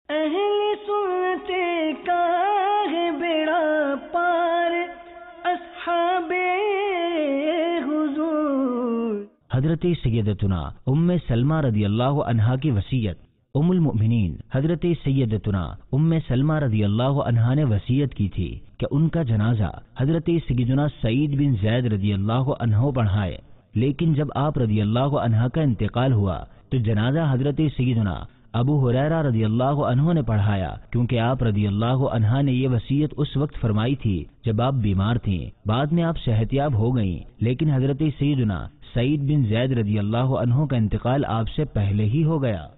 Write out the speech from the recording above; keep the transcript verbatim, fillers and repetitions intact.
अहले सुन्नते का है बेड़ा पार, अस्हाबे हुजूर। हजरत सैयदतुना उम्मे सलमा रदियल्लाहु अन्हा की वसीयत। उम्मुल मोमिनीन हजरत सैयदतुना उम्मे सलमा रदियल्लाहु अन्हा ने वसीयत की थी कि उनका जनाजा हजरत सैयदुना सईद बिन जैद रदियल्लाहु अन्हु पढ़ाए। लेकिन जब आप रदियल्लाहु अन्हा का इंतकाल हुआ तो जनाजा हजरत सैयदुना अबू हुरैरा रदियल्लाहु अन्हु ने पढ़ाया, क्योंकि आप रदियल्लाहु अन्हा ने ये वसीयत उस वक्त फरमाई थी जब आप बीमार थीं। बाद में आप सेहतियाब हो गईं, लेकिन हजरत सैयदुना सईद बिन जैद रदियल्लाहु अन्हु का इंतकाल आपसे पहले ही हो गया।